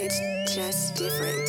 It's just different.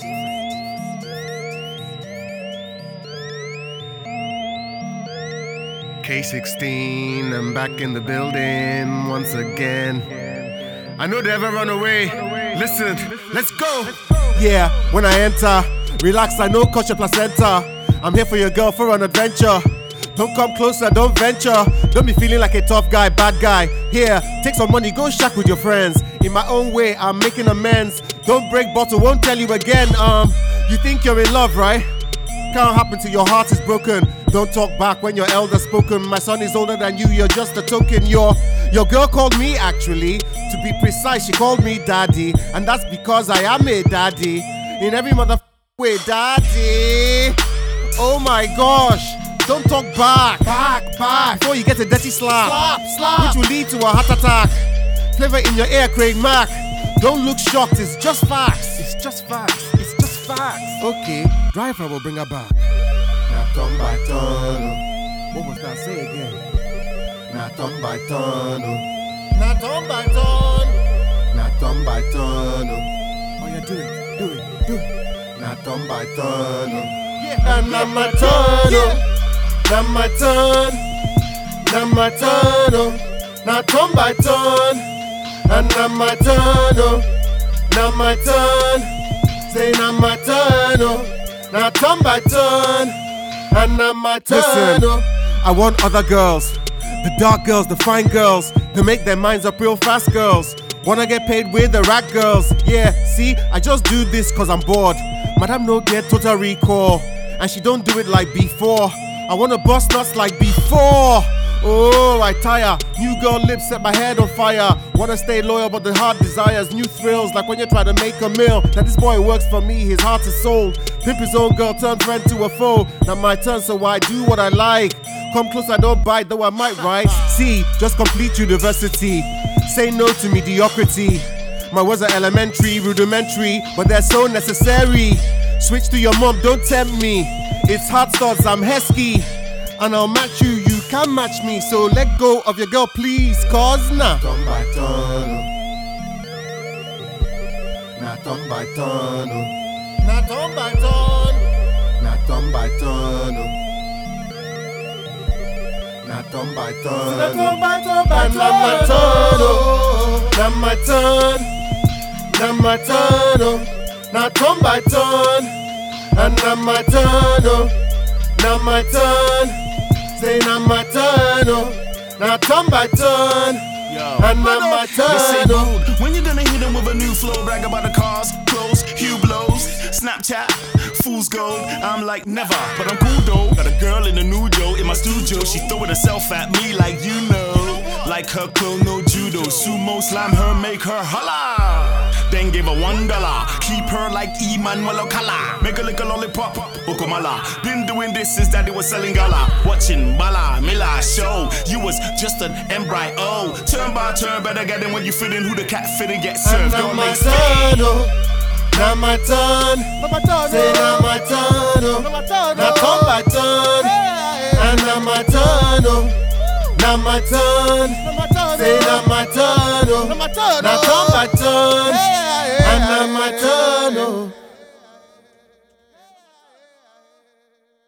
K16, I'm back in the building once again. I know they ever run away. Listen, let's go. Yeah, when I enter, relax, I know catch your placenta. I'm here for your girl for an adventure. Don't come closer, don't venture. Don't be feeling like a tough guy, bad guy. Here, take some money, go shack with your friends. In my own way, I'm making amends. Don't break bottle, won't tell you again. You think you're in love, right? Can't happen till your heart is broken. Don't talk back when your elder spoken. My son is older than you, you're just a token. Your girl called me, actually. To be precise, she called me daddy. And that's because I am a daddy. In every way, daddy. Oh my gosh. Don't talk back. Back. Before you get a dirty slap. Which will lead to a heart attack. Flavor in your ear, Craig Mack. Don't look shocked, it's just facts. It's just facts. Okay, driver will bring her back. Now turn by turn. What was that? Say again. Now turn by turn. Now turn by turn. Now turn by turn. Oh yeah, do it. Now turn by turn. Yeah, and now my turn. Now my turn. Now my turn. Now turn by turn. And now my turn. Now my turn. Say now my turn. Now turn by turn. And now my turn. Listen, I want other girls. The dark girls, the fine girls. To make their minds up real fast girls. Wanna get paid with the rap girls. Yeah, see, I just do this cause I'm bored. Madam no get total recall. And she don't do it like before. I wanna bust nuts like before. Oh, I tire. New girl lips set my head on fire. Wanna stay loyal, but the heart desires new thrills. Like when you try to make a meal. Now this boy works for me, his heart is sold. Pimp his own girl, turn friend to a foe. Now my turn, so I do what I like. Come close, I don't bite, though I might write. See, just complete university. Say no to mediocrity. My words are elementary, rudimentary, but they're so necessary. Switch to your mom, don't tempt me. It's hot studs, I'm Hesky. And I'll match you, you can't match me. So let go of your girl, please, cause nah. Turn by turn. Now turn by turn. Now turn by turn. Now turn by turn. Now turn by turn. Now turn by turn. Now my turn. Now my turn. Now my turn. Now turn by turn. And now my turn. Now my turn. Say now my turn, now turn by turn, and now my turn. This ain't rude. When you done hit him with a new flow, brag about the cars, clothes, hue blows, Snapchat, fool's gold. I'm like never, but I'm cool though. Got a girl in the nudo in my studio. She throwing herself at me like you know, like her clone no judo. Sumo slam her, make her holla. Then give her $1. Keep her like Emmanuel Okala. Make her lick a lollipop, Okomala. Been doing this since daddy was selling gala. Watching Mala, Mila show. You was just an embryo. Turn by turn, better get in when you fit in. Who the cat fit in, get served. Now my turn, now my turn. Say now my turn, now turn by turn. And now my turn, now my turn. Say now my turn, now turn by turn. And now my turn.